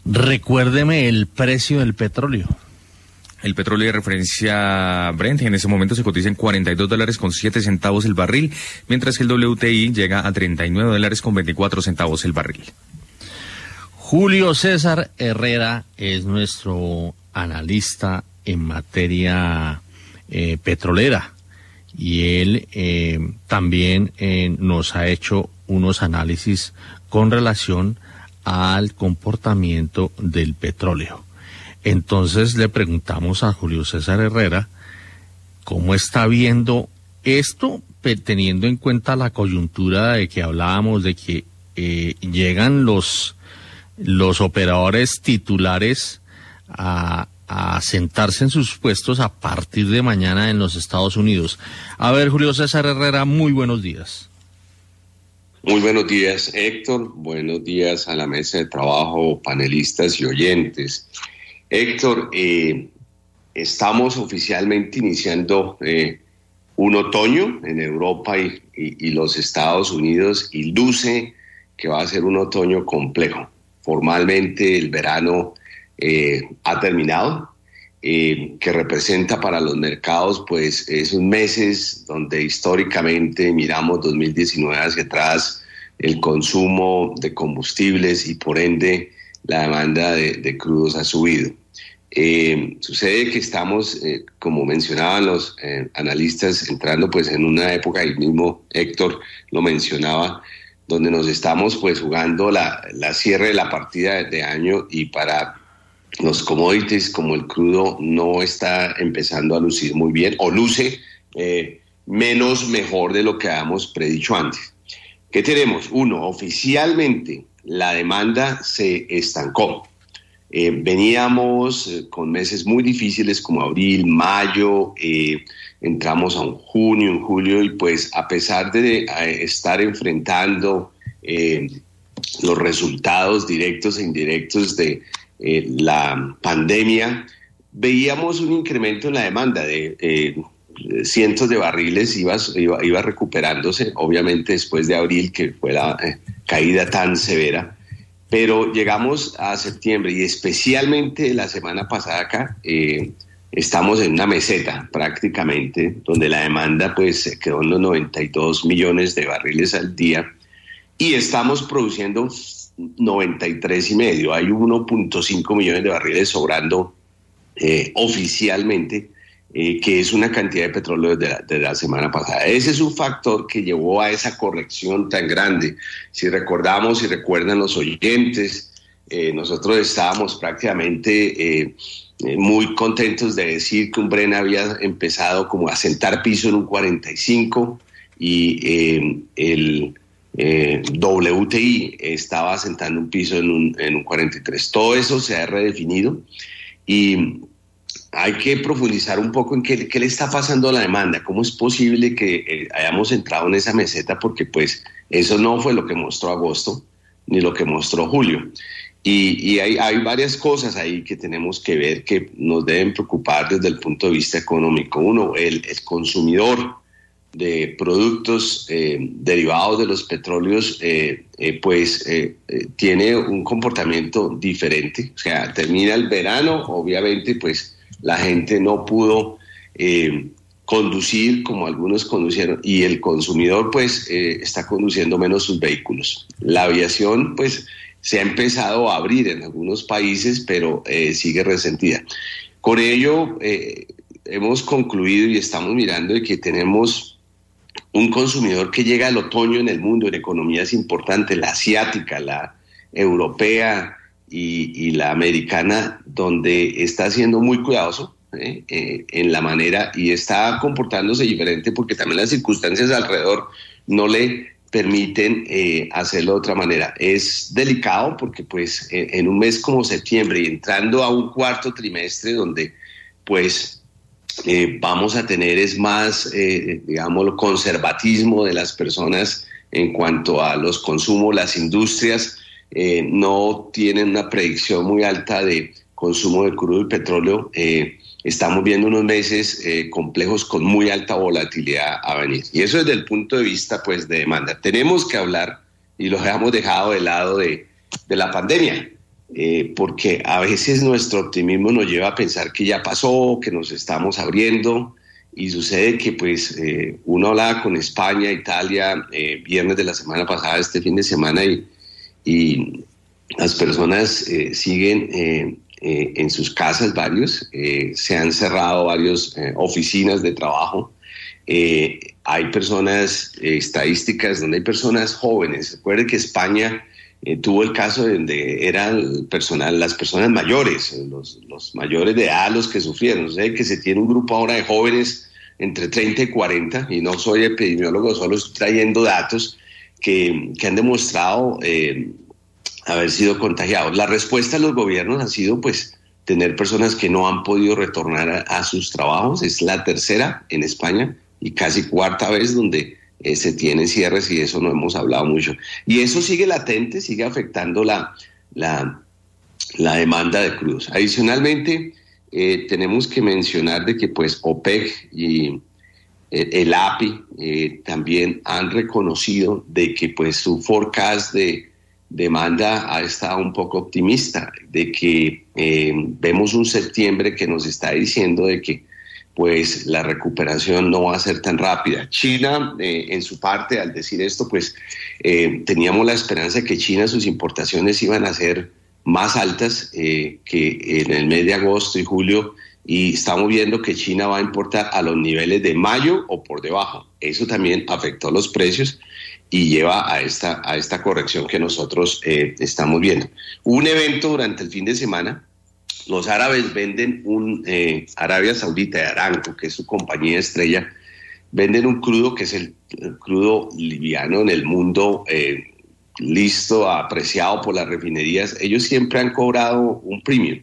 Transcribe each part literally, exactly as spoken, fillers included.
Recuérdeme el precio del petróleo. El petróleo de referencia Brent en ese momento se cotiza en cuarenta y dos dólares con siete centavos el barril, mientras que el W T I llega a treinta y nueve dólares con veinticuatro centavos el barril. Julio César Herrera es nuestro analista en materia eh, petrolera y él eh, también eh, nos ha hecho unos análisis con relación al comportamiento del petróleo. Entonces le preguntamos a Julio César Herrera cómo está viendo esto, teniendo en cuenta la coyuntura de que hablábamos de que eh, llegan los, los operadores titulares a, a sentarse en sus puestos a partir de mañana en los Estados Unidos. A ver, Julio César Herrera, muy buenos días. Muy buenos días, Héctor. Buenos días a la mesa de trabajo, panelistas y oyentes. Héctor, eh, estamos oficialmente iniciando eh, un otoño en Europa y, y, y los Estados Unidos, y luce que va a ser un otoño complejo. Formalmente el verano eh, ha terminado, eh, que representa para los mercados pues esos meses donde históricamente miramos dos mil diecinueve hacia atrás, el consumo de combustibles y por ende la demanda de, de crudos ha subido. Eh, sucede que estamos, eh, como mencionaban los eh, analistas, entrando pues en una época, el mismo Héctor lo mencionaba, donde nos estamos pues jugando la, la cierre de la partida de, de año, y para los commodities como el crudo no está empezando a lucir muy bien, o luce eh, menos mejor de lo que habíamos predicho antes. ¿Qué tenemos? Uno, oficialmente la demanda se estancó. Eh, veníamos eh, con meses muy difíciles como abril, mayo, eh, entramos a un junio, un julio, y pues a pesar de eh, estar enfrentando eh, los resultados directos e indirectos de eh, la pandemia, veíamos un incremento en la demanda de eh, cientos de barriles, iba, iba, iba recuperándose, obviamente después de abril, que fue la eh, caída tan severa. Pero llegamos a septiembre y especialmente la semana pasada acá, eh, estamos en una meseta prácticamente, donde la demanda pues se quedó en los noventa y dos millones de barriles al día y estamos produciendo noventa y tres y medio. Hay uno punto cinco millones de barriles sobrando eh, oficialmente, eh, que es una cantidad de petróleo desde la, desde la semana pasada. Ese es un factor que llevó a esa corrección tan grande. Si recordamos, si recuerdan los oyentes, eh, nosotros estábamos prácticamente eh, muy contentos de decir que un Brent había empezado como a sentar piso en un cuarenta y cinco y eh, el eh, W T I estaba sentando un piso en un, en un cuarenta y tres. Todo eso se ha redefinido y hay que profundizar un poco en qué, qué le está pasando a la demanda, cómo es posible que eh, hayamos entrado en esa meseta, porque pues eso no fue lo que mostró agosto, ni lo que mostró julio. Y, y hay, hay varias cosas ahí que tenemos que ver que nos deben preocupar desde el punto de vista económico. Uno, el, el consumidor de productos eh, derivados de los petróleos, eh, eh, pues eh, eh, tiene un comportamiento diferente. O sea, termina el verano, obviamente, pues la gente no pudo eh, conducir como algunos conducieron, y el consumidor pues eh, está conduciendo menos sus vehículos. La aviación pues se ha empezado a abrir en algunos países, pero eh, sigue resentida. Con ello eh, hemos concluido y estamos mirando de que tenemos un consumidor que llega al otoño en el mundo, en economías importantes, la asiática, la europea, Y, y la americana, donde está siendo muy cuidadoso eh, eh, en la manera y está comportándose diferente, porque también las circunstancias alrededor no le permiten eh, hacerlo de otra manera. Es delicado porque pues en, en un mes como septiembre y entrando a un cuarto trimestre donde pues eh, vamos a tener es más, eh, digamos, conservatismo de las personas en cuanto a los consumos, las industrias Eh, no tienen una predicción muy alta de consumo de crudo y petróleo. Eh, estamos viendo unos meses eh, complejos con muy alta volatilidad a venir. Y eso desde el punto de vista pues de demanda. Tenemos que hablar, y lo hemos dejado de lado, de, de la pandemia. eh, porque a veces nuestro optimismo nos lleva a pensar que ya pasó, que nos estamos abriendo, y sucede que pues eh, uno hablaba con España, Italia, eh, viernes de la semana pasada, este fin de semana, y, y las personas eh, siguen eh, eh, en sus casas, varios, eh, se han cerrado varias eh, oficinas de trabajo. Eh, hay personas, eh, estadísticas donde hay personas jóvenes. Recuerden que España eh, tuvo el caso donde eran el personal, las personas mayores, los, los mayores de edad los que sufrieron. O sea, que se tiene un grupo ahora de jóvenes entre treinta y cuarenta, y no soy epidemiólogo, solo estoy trayendo datos que, que han demostrado eh, haber sido contagiados. La respuesta de los gobiernos ha sido, pues, tener personas que no han podido retornar a, a sus trabajos. Es la tercera en España y casi cuarta vez donde eh, se tienen cierres, y de eso no hemos hablado mucho. Y eso sigue latente, sigue afectando la, la, la demanda de crudos. Adicionalmente, eh, tenemos que mencionar de que pues OPEC y eh, el A P I eh, también han reconocido de que pues su forecast de demanda ha estado un poco optimista, de que eh, vemos un septiembre que nos está diciendo de que pues la recuperación no va a ser tan rápida. China, eh, en su parte, al decir esto, pues eh, teníamos la esperanza de que China, sus importaciones iban a ser más altas eh, que en el mes de agosto y julio, y estamos viendo que China va a importar a los niveles de mayo o por debajo. Eso también afectó los precios y lleva a esta, a esta corrección que nosotros eh, estamos viendo. Hubo un evento durante el fin de semana. Los árabes venden un, eh, Arabia Saudita de Aramco, que es su compañía estrella, venden un crudo que es el, el crudo liviano en el mundo, eh, listo, apreciado por las refinerías. Ellos siempre han cobrado un premium,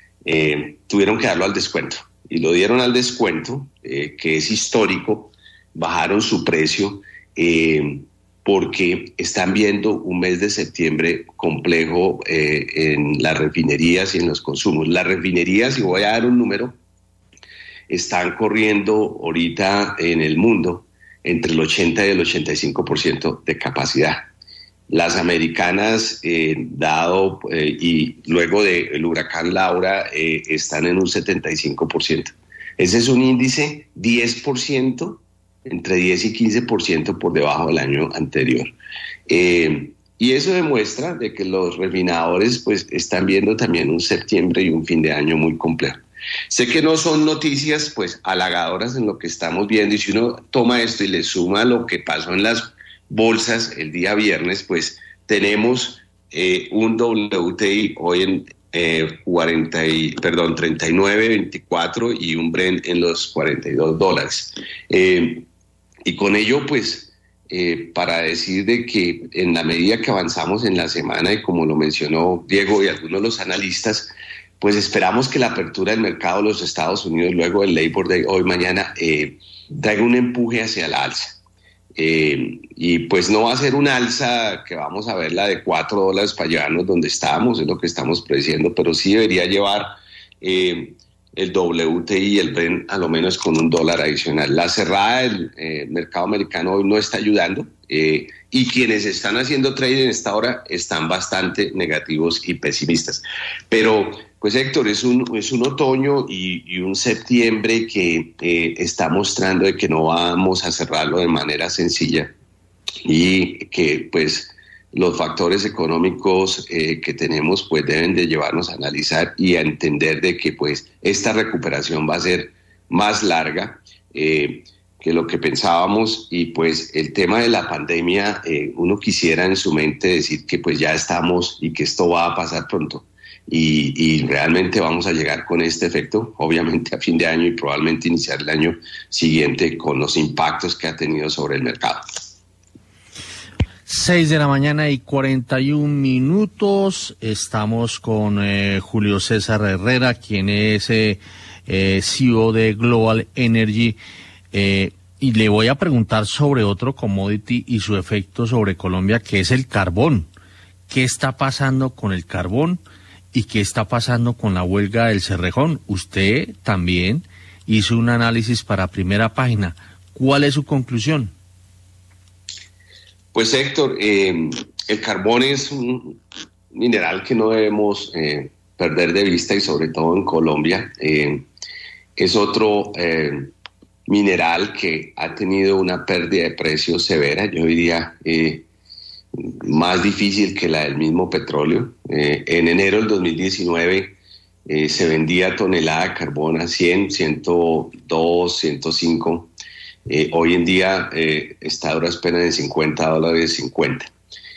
eh, tuvieron que darlo al descuento, y lo dieron al descuento, eh, que es histórico, bajaron su precio, eh, porque están viendo un mes de septiembre complejo eh, en las refinerías y en los consumos. Las refinerías, y voy a dar un número, están corriendo ahorita en el mundo entre el ochenta y el ochenta y cinco por ciento de capacidad. Las americanas, eh, dado eh, y luego del huracán Laura, eh, están en un setenta y cinco por ciento. Ese es un índice diez por ciento, entre diez y quince por ciento por debajo del año anterior. Eh, y eso demuestra de que los refinadores pues están viendo también un septiembre y un fin de año muy complejo. Sé que no son noticias pues halagadoras en lo que estamos viendo, y si uno toma esto y le suma lo que pasó en las bolsas el día viernes, pues tenemos eh, un W T I hoy en eh, cuarenta y, perdón, treinta y nueve veinticuatro, y un Brent en los cuarenta y dos dólares. Eh, y con ello, pues, eh, para decir de que en la medida que avanzamos en la semana, y como lo mencionó Diego y algunos de los analistas, pues esperamos que la apertura del mercado de los Estados Unidos luego del Labor Day, hoy mañana, eh, traiga un empuje hacia la alza. Eh, y pues no va a ser una alza que vamos a ver la de cuatro dólares para llevarnos donde estábamos, es lo que estamos prediciendo, pero sí debería llevar eh, el W T I y el Brent a lo menos con un dólar adicional. La cerrada del eh, mercado americano hoy no está ayudando, eh, y quienes están haciendo trading en esta hora están bastante negativos y pesimistas. Pero pues Héctor, es un, es un otoño y, y un septiembre que eh, está mostrando de que no vamos a cerrarlo de manera sencilla, y que pues los factores económicos eh, que tenemos pues deben de llevarnos a analizar y a entender de que pues esta recuperación va a ser más larga eh, que lo que pensábamos. Y pues el tema de la pandemia, eh, uno quisiera en su mente decir que pues ya estamos y que esto va a pasar pronto. Y, y realmente vamos a llegar con este efecto, obviamente a fin de año, y probablemente iniciar el año siguiente con los impactos que ha tenido sobre el mercado. Seis de la mañana y cuarenta y un minutos. Estamos con eh, Julio César Herrera, quien es eh, eh, C E O de Global Energy. Eh, y le voy a preguntar sobre otro commodity y su efecto sobre Colombia, que es el carbón. ¿Qué está pasando con el carbón? ¿Y qué está pasando con la huelga del Cerrejón? Usted también hizo un análisis para Primera Página. ¿Cuál es su conclusión? Pues Héctor, eh, el carbón es un, mineral que no debemos eh, perder de vista, y sobre todo en Colombia. Eh, es otro eh, mineral que ha tenido una pérdida de precio severa, yo diría eh, más difícil que la del mismo petróleo. Eh, en enero del dos mil diecinueve eh, se vendía tonelada de carbón a cien, ciento dos, ciento cinco. Eh, hoy en día eh, está a duras penas en cincuenta dólares, cincuenta.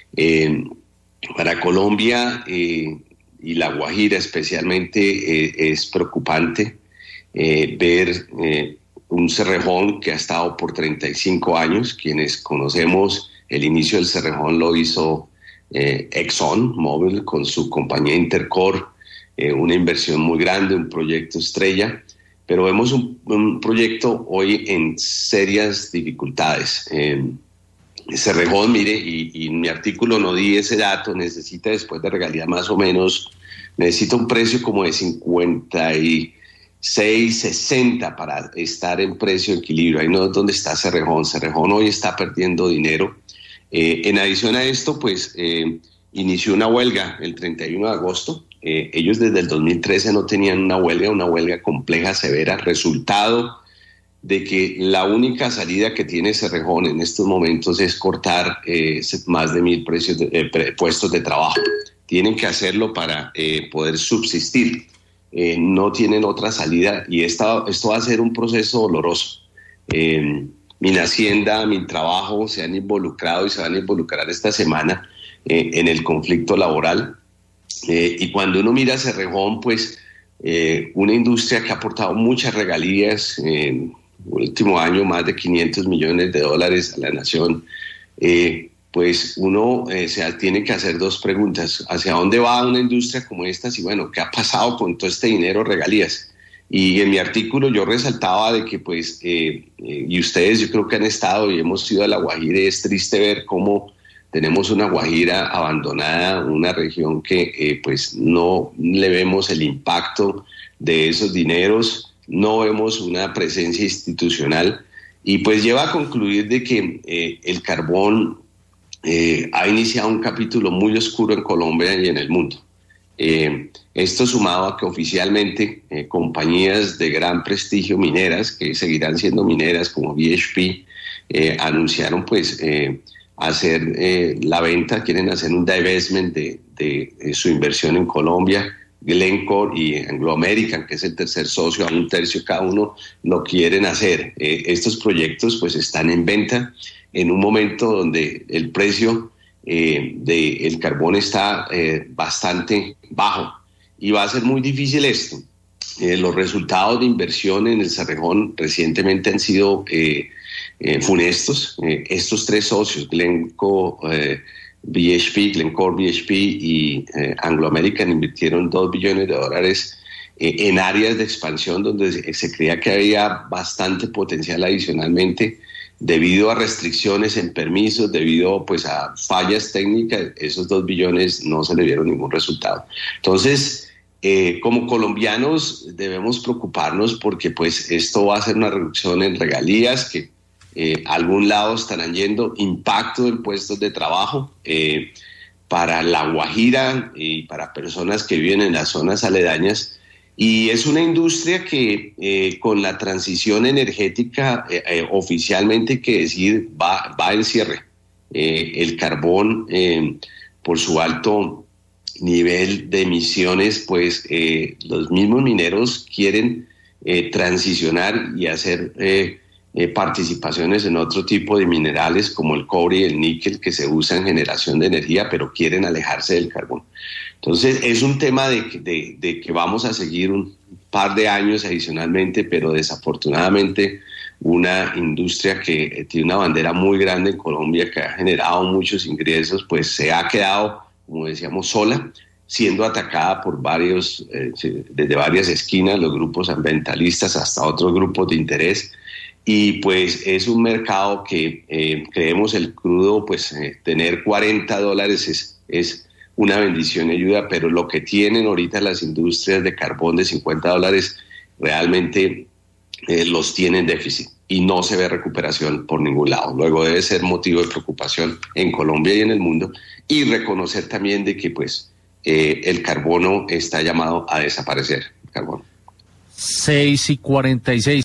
Eh, para Colombia eh, y La Guajira especialmente eh, es preocupante eh, ver eh, un Cerrejón que ha estado por treinta y cinco años. Quienes conocemos el inicio del Cerrejón lo hizo eh, ExxonMobil con su compañía Intercore, eh, una inversión muy grande, un proyecto estrella, pero vemos un, un proyecto hoy en serias dificultades. Eh, Cerrejón, mire, y, y en mi artículo no di ese dato, necesita después de regalía más o menos, necesita un precio como de cincuenta y seis, sesenta para estar en precio de equilibrio. Ahí no es donde está Cerrejón. Cerrejón hoy está perdiendo dinero. Eh, en adición a esto, pues eh, inició una huelga el treinta y uno de agosto. Eh, ellos desde el dos mil trece no tenían una huelga, una huelga compleja, severa, resultado de que la única salida que tiene Cerrejón en estos momentos es cortar eh, más de mil precios de, eh, puestos de trabajo. Tienen que hacerlo para eh, poder subsistir. Eh, no tienen otra salida, y esta, esto va a ser un proceso doloroso. Eh, Minhacienda, Mintrabajo se han involucrado y se van a involucrar esta semana eh, en el conflicto laboral. Eh, y cuando uno mira Cerrejón, pues eh, una industria que ha aportado muchas regalías, eh, último año más de quinientos millones de dólares a la nación, eh, pues uno eh, se tiene que hacer dos preguntas: ¿hacia dónde va una industria como esta? Y bueno, ¿qué ha pasado con todo este dinero, regalías? Y en mi artículo yo resaltaba de que pues, eh, eh, y ustedes yo creo que han estado y hemos ido a La Guajira, y es triste ver cómo tenemos una Guajira abandonada, una región que eh, pues no le vemos el impacto de esos dineros, no vemos una presencia institucional, y pues lleva a concluir de que eh, el carbón eh, ha iniciado un capítulo muy oscuro en Colombia y en el mundo. Eh, esto sumado a que oficialmente eh, compañías de gran prestigio mineras, que seguirán siendo mineras como B H P, eh, anunciaron pues eh, hacer eh, la venta, quieren hacer un divestment de, de, de su inversión en Colombia. Glencore y Anglo American, que es el tercer socio, a un tercio cada uno, lo quieren hacer. Eh, estos proyectos pues están en venta en un momento donde el precio eh, del carbón está eh, bastante bajo, y va a ser muy difícil esto. Eh, los resultados de inversión en el Cerrejón recientemente han sido eh, eh, funestos. Eh, estos tres socios, Glencore, eh, B H P, Glencore, B H P y eh, Anglo American, invirtieron dos billones de dólares eh, en áreas de expansión donde se, se creía que había bastante potencial adicionalmente. Debido a restricciones en permisos, debido pues a fallas técnicas, esos dos billones no se le dieron ningún resultado. Entonces, eh, como colombianos debemos preocuparnos, porque pues esto va a ser una reducción en regalías que Eh, a algún lado estarán yendo, impacto en puestos de trabajo eh, para La Guajira y para personas que viven en las zonas aledañas. Y es una industria que eh, con la transición energética eh, eh, oficialmente hay que decir va, va en cierre. Eh, el carbón eh, por su alto nivel de emisiones, pues eh, los mismos mineros quieren eh, transicionar y hacer eh, Eh, participaciones en otro tipo de minerales como el cobre y el níquel, que se usan en generación de energía, pero quieren alejarse del carbón. Entonces es un tema de, de, de que vamos a seguir un par de años adicionalmente, pero desafortunadamente una industria que tiene una bandera muy grande en Colombia, que ha generado muchos ingresos, pues se ha quedado, como decíamos, sola, siendo atacada por varios, eh, desde varias esquinas, los grupos ambientalistas hasta otros grupos de interés. Y pues es un mercado que eh, creemos el crudo, pues eh, tener cuarenta dólares es, es una bendición y ayuda, pero lo que tienen ahorita las industrias de carbón de cincuenta dólares realmente eh, los tienen déficit, y no se ve recuperación por ningún lado. Luego debe ser motivo de preocupación en Colombia y en el mundo, y reconocer también de que pues eh, el carbono está llamado a desaparecer. El carbono. seis y cuarenta y seis.